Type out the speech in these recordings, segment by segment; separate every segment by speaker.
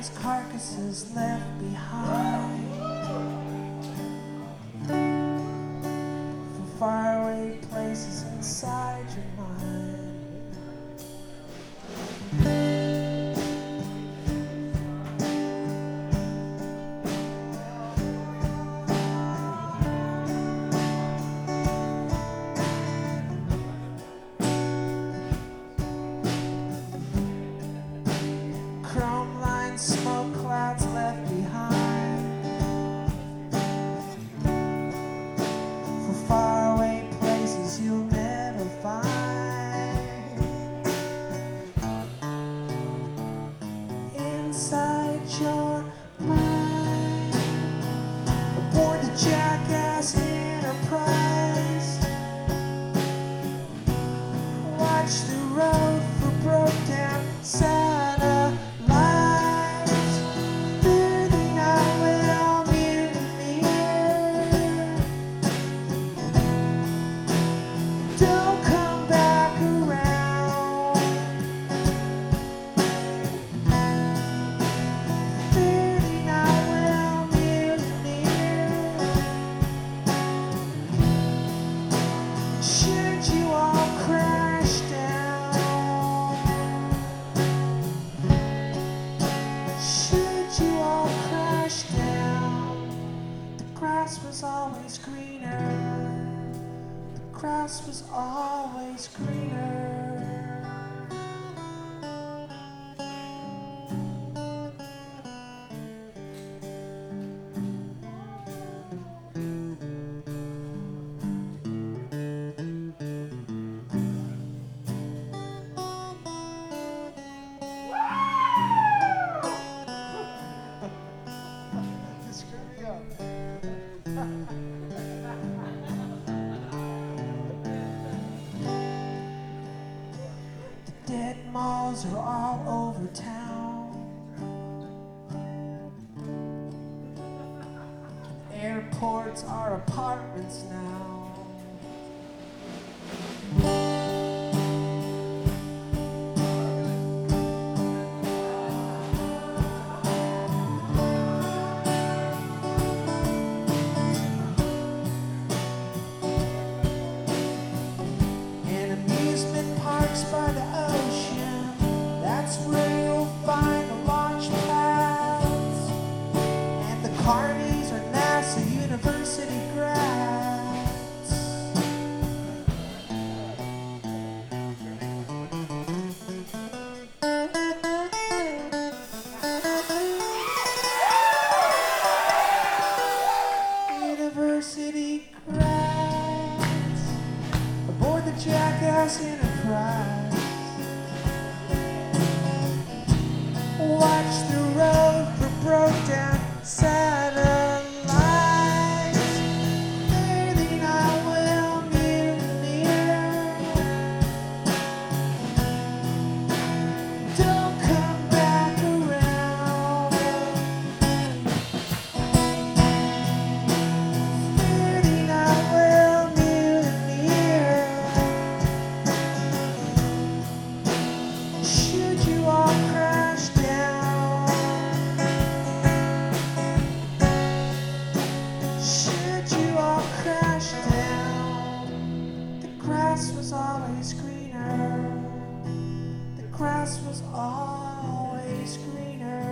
Speaker 1: lions' carcasses left behind for faraway places inside your mind. Smoke clouds left behind for faraway places you'll never find. Inside your mind, aboard the Jackass Enterprise, watch the road for broke down satellites. Should you all crash down? Should you all crash down? The grass was always greener. The grass was always greener. Dead malls are all over town. Airports are apartments now. And amusement parks by the ocean, that's where you'll find the launch pads. And the carnies are NASA University grads. University grads aboard the Jackass Enterprise. Watch the road for broke down satellites. There the night will mutineer. Don't come back around. There the night will mutineer. Should you all crash down? Should you all crash down? The grass was always greener. The grass was always greener.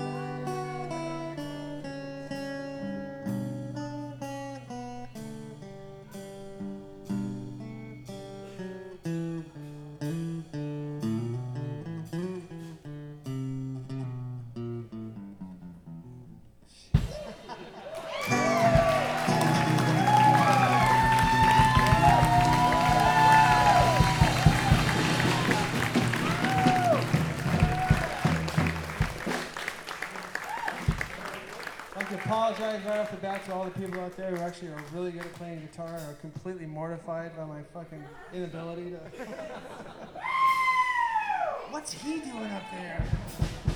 Speaker 2: I'd like to apologize right off the bat to all the people out there who actually are really good at playing guitar and are completely mortified by my fucking inability to... What's he doing up there?